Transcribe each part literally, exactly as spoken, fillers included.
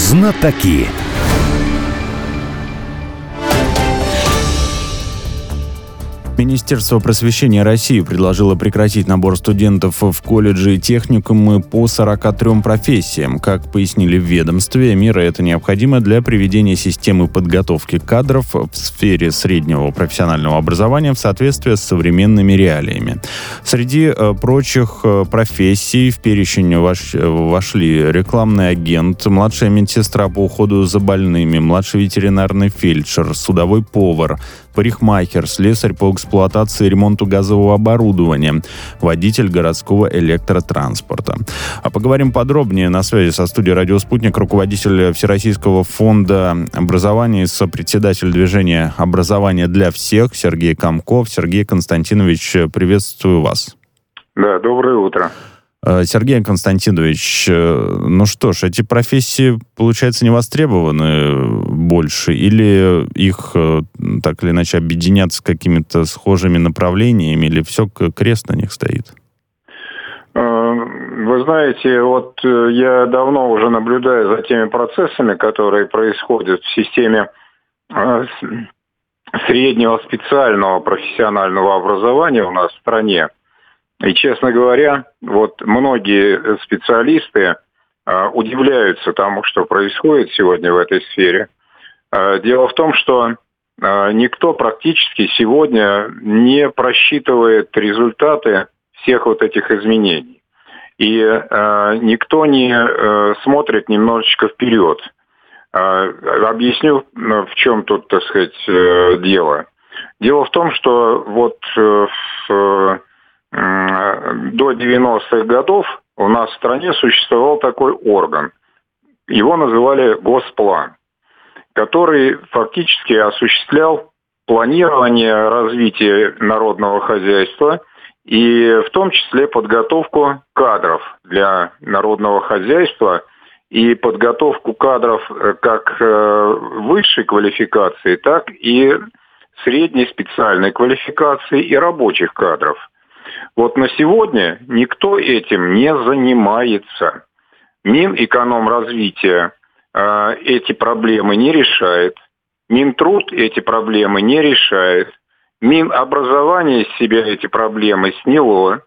Знатоки. Министерство просвещения России предложило прекратить набор студентов в колледжи и техникумы по сорока трём профессиям. Как пояснили в ведомстве, мера эта необходима для приведения системы подготовки кадров в сфере среднего профессионального образования в соответствии с современными реалиями. Среди э, прочих э, профессий в перечень вош, вошли рекламный агент, младшая медсестра по уходу за больными, младший ветеринарный фельдшер, судовой повар, парикмахер, слесарь по эксплуатации и ремонту газового оборудования, водитель городского электротранспорта. А поговорим подробнее. На связи со студией «Радио Спутник» руководитель Всероссийского фонда образования и сопредседатель движения «Образование для всех» Сергей Комков. Сергей Константинович, приветствую вас. Да, доброе утро. Сергей Константинович, ну что ж, эти профессии, получается, не востребованы больше, или их так или иначе объединят с какими-то схожими направлениями, или все крест на них стоит? Вы знаете, вот я давно уже наблюдаю за теми процессами, которые происходят в системе среднего специального профессионального образования у нас в стране. И, честно говоря, вот многие специалисты э, удивляются тому, что происходит сегодня в этой сфере. Э, дело в том, что э, никто практически сегодня не просчитывает результаты всех вот этих изменений. И э, никто не э, смотрит немножечко вперед. Э, объясню, в чем тут, так сказать, э, дело. Дело в том, что вот э, в до девяностых годов у нас в стране существовал такой орган. Его называли Госплан, который фактически осуществлял планирование развития народного хозяйства и в том числе подготовку кадров для народного хозяйства и подготовку кадров как высшей квалификации, так и средней специальной квалификации и рабочих кадров. Вот на сегодня никто этим не занимается. Минэкономразвитие э, эти проблемы не решает. Минтруд эти проблемы не решает. Минобразование с себя эти проблемы сняло.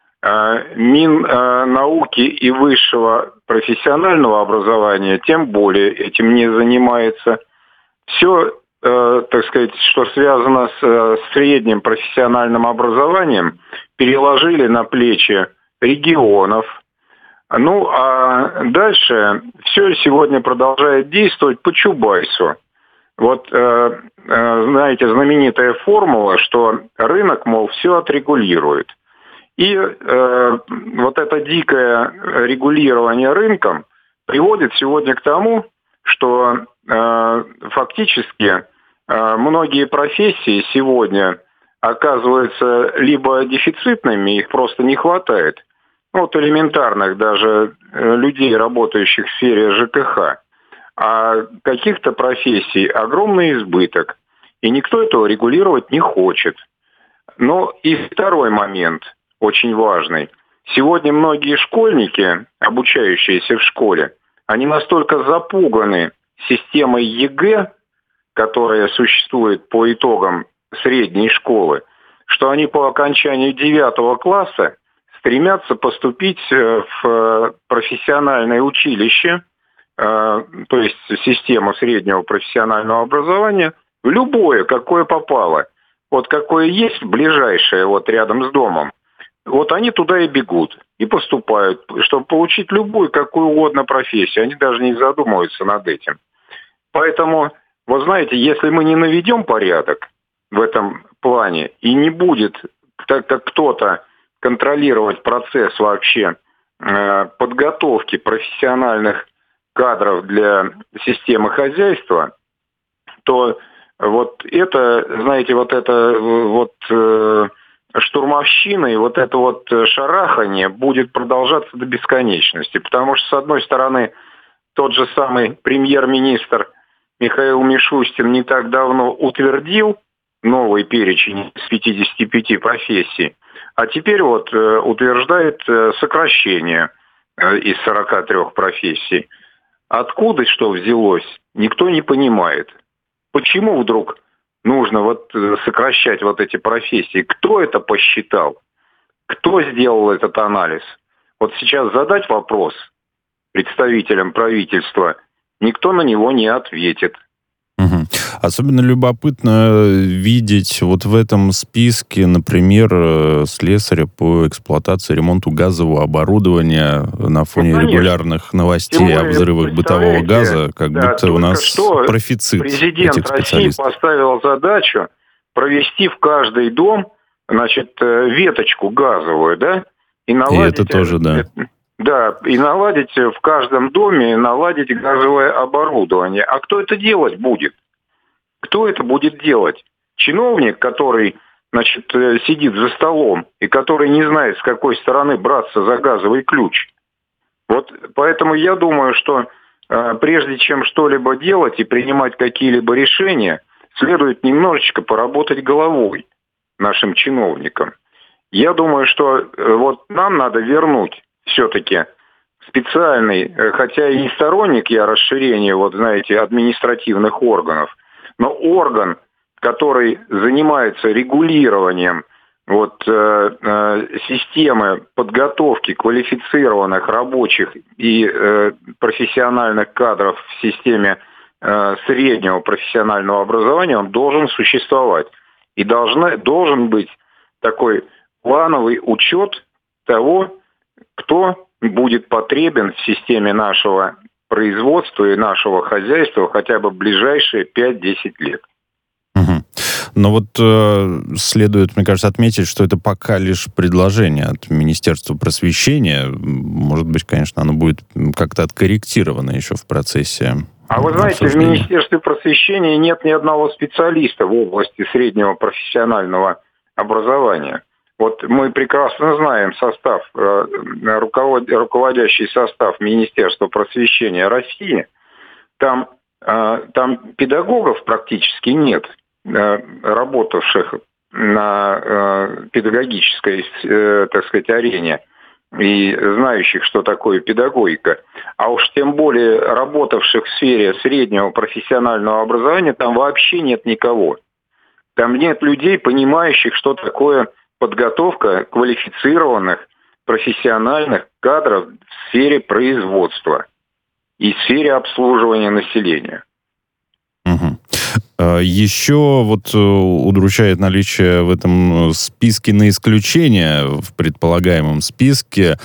Э, Миннауки и высшего профессионального образования тем более этим не занимается. Все, э, так сказать, что связано с э, средним профессиональным образованием, переложили на плечи регионов. Ну, а дальше все сегодня продолжает действовать по Чубайсу. Вот, э, э, знаете, знаменитая формула, что рынок, мол, все отрегулирует. И э, вот это дикое регулирование рынком приводит сегодня к тому, что э, фактически э, многие профессии сегодня оказываются либо дефицитными, их просто не хватает. Вот элементарных даже людей, работающих в сфере ЖКХ. А каких-то профессий огромный избыток. И никто этого регулировать не хочет. Но и второй момент, очень важный. Сегодня многие школьники, обучающиеся в школе, они настолько запуганы системой ЕГЭ, которая существует по итогам средней школы, что они по окончанию девятого класса стремятся поступить в профессиональное училище, то есть систему среднего профессионального образования, в любое, какое попало. Вот какое есть ближайшее, вот рядом с домом, вот они туда и бегут, и поступают, чтобы получить любую, какую угодно профессию. Они даже не задумываются над этим. Поэтому, вы знаете, если мы не наведем порядок в этом плане, и не будет так как кто-то контролировать процесс вообще э, подготовки профессиональных кадров для системы хозяйства, то вот это, знаете, вот это вот э, штурмовщина и вот это вот шарахание будет продолжаться до бесконечности. Потому что, с одной стороны, тот же самый премьер-министр Михаил Мишустин не так давно утвердил новый перечень из пятидесяти пяти профессий, а теперь вот э, утверждает э, сокращение э, из сорока трёх профессий. откуда что взялось, никто не понимает. Почему вдруг нужно вот сокращать вот эти профессии? Кто это посчитал? Кто сделал этот анализ? Вот сейчас задать вопрос представителям правительства, никто на него не ответит. Угу. Особенно любопытно видеть вот в этом списке, например, слесаря по эксплуатации и ремонту газового оборудования на фоне ну, регулярных новостей о взрывах бытового газа, как да, будто у нас профицит президент этих специалистов. России поставил задачу провести в каждый дом, значит, веточку газовую, да, и наладить... И это тоже, да. Да, и наладить в каждом доме, наладить газовое оборудование. А кто это делать будет? Кто это будет делать? Чиновник, который, значит, сидит за столом и который не знает, с какой стороны браться за газовый ключ. Вот поэтому я думаю, что э, прежде чем что-либо делать и принимать какие-либо решения, следует немножечко поработать головой нашим чиновникам. Я думаю, что э, вот нам надо вернуть все-таки специальный, хотя и не сторонник я расширения, вот знаете, административных органов, но орган, который занимается регулированием вот, э, э, системы подготовки квалифицированных рабочих и э, профессиональных кадров в системе э, среднего профессионального образования, он должен существовать. И должна, должен быть такой плановый учет того, кто будет потребен в системе нашего производства и нашего хозяйства хотя бы в ближайшие пять-десять лет. Угу. Но вот э, следует, мне кажется, отметить, что это пока лишь предложение от Министерства просвещения. Может быть, конечно, оно будет как-то откорректировано еще в процессе. А вы знаете, в Министерстве просвещения нет ни одного специалиста в области среднего профессионального образования. Вот мы прекрасно знаем состав, руководящий состав Министерства просвещения России. Там, там педагогов практически нет, работавших на педагогической, так сказать, арене и знающих, что такое педагогика. А уж тем более работавших в сфере среднего профессионального образования, там вообще нет никого. Там нет людей, понимающих, что такое подготовка квалифицированных профессиональных кадров в сфере производства и в сфере обслуживания населения. Угу. Еще вот удручает наличие в этом списке на исключение, в предполагаемом списке,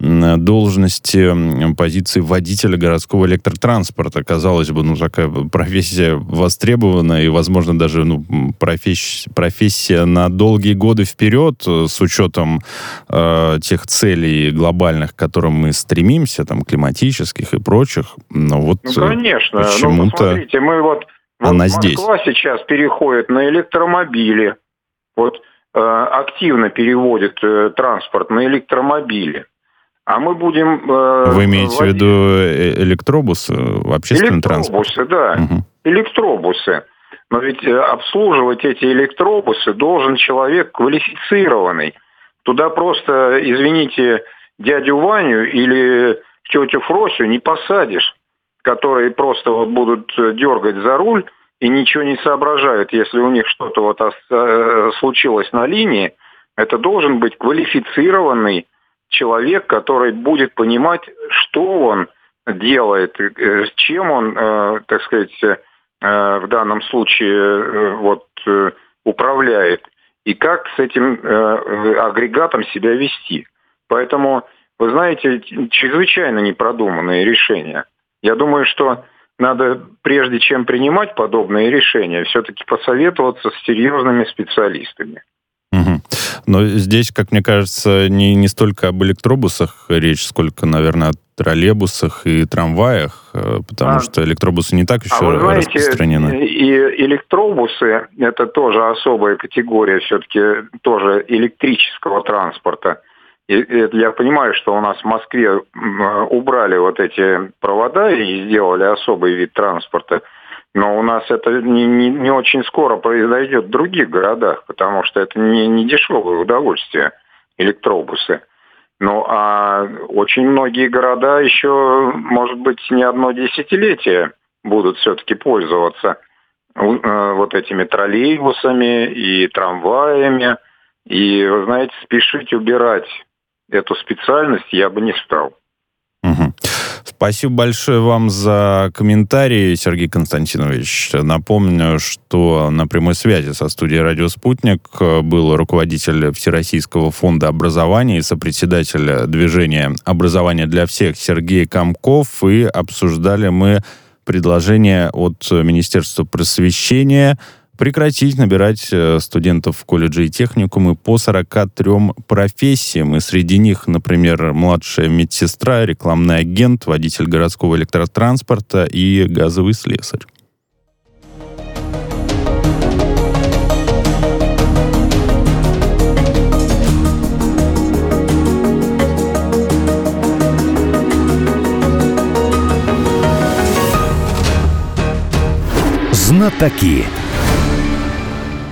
должности позиции водителя городского электротранспорта. Казалось бы, ну, такая профессия востребованная и, возможно, даже ну, профессия, профессия на долгие годы вперед, с учетом э, тех целей глобальных, к которым мы стремимся, там, климатических и прочих. Но вот ну, конечно. почему-то... Ну, посмотрите, мы вот Вот Она Москва здесь. сейчас переходит на электромобили. Вот э, активно переводит э, транспорт на электромобили. А мы будем... Э, Вы имеете водить... в виду электробусы, общественный транспорт? Электробусы, да. Угу. Электробусы. Но ведь э, обслуживать эти электробусы должен человек квалифицированный. Туда просто, извините, дядю Ваню или тетю Фросю не посадишь, которые просто вот будут дергать за руль и ничего не соображают, если у них что-то вот случилось на линии. Это должен быть квалифицированный человек, который будет понимать, что он делает, с чем он, так сказать, в данном случае вот управляет и как с этим агрегатом себя вести. Поэтому, вы знаете, чрезвычайно непродуманные решения. Я думаю, что надо, прежде чем принимать подобные решения, все-таки посоветоваться с серьезными специалистами. Угу. Но здесь, как мне кажется, не, не столько об электробусах речь, сколько, наверное, о троллейбусах и трамваях, потому а, что электробусы не так еще а вы знаете, распространены. И электробусы – это тоже особая категория все-таки тоже электрического транспорта. И я понимаю, что у нас в Москве убрали вот эти провода и сделали особый вид транспорта, но у нас это не, не, не очень скоро произойдет в других городах, потому что это не, не дешевое удовольствие, электробусы. Ну, а очень многие города еще, может быть, не одно десятилетие будут все-таки пользоваться вот этими троллейбусами и трамваями. И, вы знаете, спешить убирать эту специальность я бы не стал. Угу. Спасибо большое вам за комментарий, Сергей Константинович. Напомню, что на прямой связи со студией «Радио Спутник» был руководитель Всероссийского фонда образования и сопредседатель движения «Образование для всех» Сергей Комков. И обсуждали мы предложение от Министерства просвещения прекратить набирать студентов в колледжи и техникумы по сорока трем профессиям. И среди них, например, младшая медсестра, рекламный агент, водитель городского электротранспорта и газовый слесарь. Знатоки.